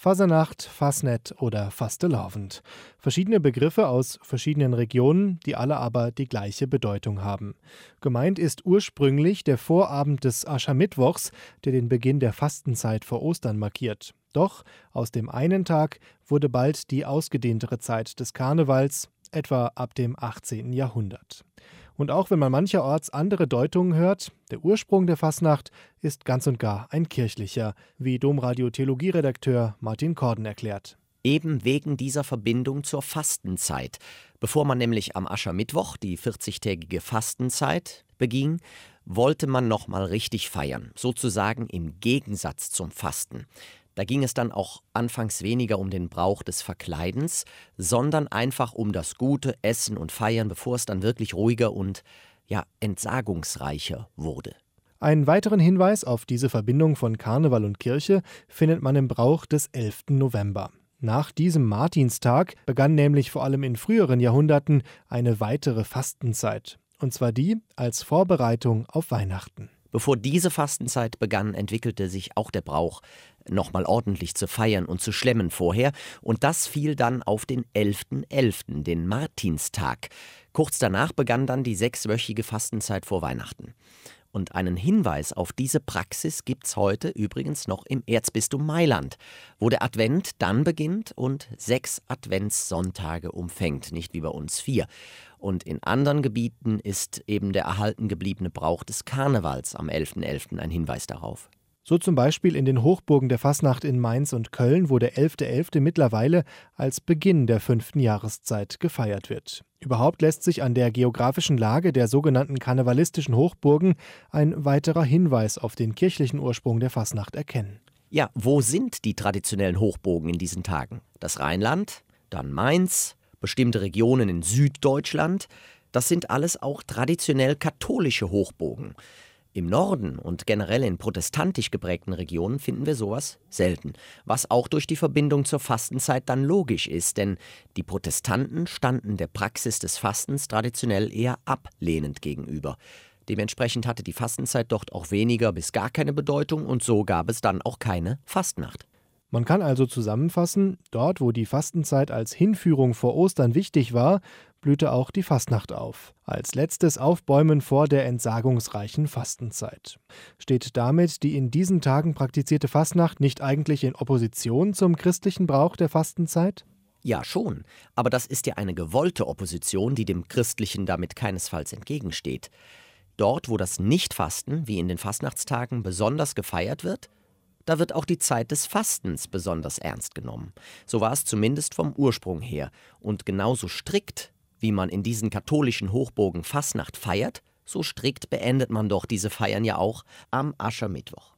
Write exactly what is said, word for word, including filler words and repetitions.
Fasernacht, Fasnet oder Fastelavend. Verschiedene Begriffe aus verschiedenen Regionen, die alle aber die gleiche Bedeutung haben. Gemeint ist ursprünglich der Vorabend des Aschermittwochs, der den Beginn der Fastenzeit vor Ostern markiert. Doch aus dem einen Tag wurde bald die ausgedehntere Zeit des Karnevals, etwa ab dem achtzehnten Jahrhundert. Und auch wenn man mancherorts andere Deutungen hört, der Ursprung der Fasnacht ist ganz und gar ein kirchlicher, wie Domradio-Theologieredakteur Martin Korden erklärt. Eben wegen dieser Verbindung zur Fastenzeit. Bevor man nämlich am Aschermittwoch die vierzigtägige Fastenzeit beging, wollte man nochmal richtig feiern, sozusagen im Gegensatz zum Fasten. Da ging es dann auch anfangs weniger um den Brauch des Verkleidens, sondern einfach um das gute Essen und Feiern, bevor es dann wirklich ruhiger und ja, entsagungsreicher wurde. Einen weiteren Hinweis auf diese Verbindung von Karneval und Kirche findet man im Brauch des elften November. Nach diesem Martinstag begann nämlich vor allem in früheren Jahrhunderten eine weitere Fastenzeit. Und zwar die als Vorbereitung auf Weihnachten. Bevor diese Fastenzeit begann, entwickelte sich auch der Brauch, nochmal ordentlich zu feiern und zu schlemmen vorher. Und das fiel dann auf den elften elften, den Martinstag. Kurz danach begann dann die sechswöchige Fastenzeit vor Weihnachten. Und einen Hinweis auf diese Praxis gibt's heute übrigens noch im Erzbistum Mailand, wo der Advent dann beginnt und sechs Adventssonntage umfängt, nicht wie bei uns vier. Und in anderen Gebieten ist eben der erhalten gebliebene Brauch des Karnevals am elften elften ein Hinweis darauf. So zum Beispiel in den Hochburgen der Fasnacht in Mainz und Köln, wo der elfte elfte mittlerweile als Beginn der fünften Jahreszeit gefeiert wird. Überhaupt lässt sich an der geografischen Lage der sogenannten karnevalistischen Hochburgen ein weiterer Hinweis auf den kirchlichen Ursprung der Fasnacht erkennen. Ja, wo sind die traditionellen Hochburgen in diesen Tagen? Das Rheinland, dann Mainz, bestimmte Regionen in Süddeutschland. Das sind alles auch traditionell katholische Hochburgen. Im Norden und generell in protestantisch geprägten Regionen finden wir sowas selten, was auch durch die Verbindung zur Fastenzeit dann logisch ist, denn die Protestanten standen der Praxis des Fastens traditionell eher ablehnend gegenüber. Dementsprechend hatte die Fastenzeit dort auch weniger bis gar keine Bedeutung und so gab es dann auch keine Fastnacht. Man kann also zusammenfassen, dort wo die Fastenzeit als Hinführung vor Ostern wichtig war, blühte auch die Fastnacht auf. Als letztes Aufbäumen vor der entsagungsreichen Fastenzeit. Steht damit die in diesen Tagen praktizierte Fastnacht nicht eigentlich in Opposition zum christlichen Brauch der Fastenzeit? Ja, schon. Aber das ist ja eine gewollte Opposition, die dem Christlichen damit keinesfalls entgegensteht. Dort, wo das Nichtfasten, wie in den Fastnachtstagen, besonders gefeiert wird, da wird auch die Zeit des Fastens besonders ernst genommen. So war es zumindest vom Ursprung her. Und genauso strikt, wie man in diesen katholischen Hochburgen Fastnacht feiert, so strikt beendet man doch diese Feiern ja auch am Aschermittwoch.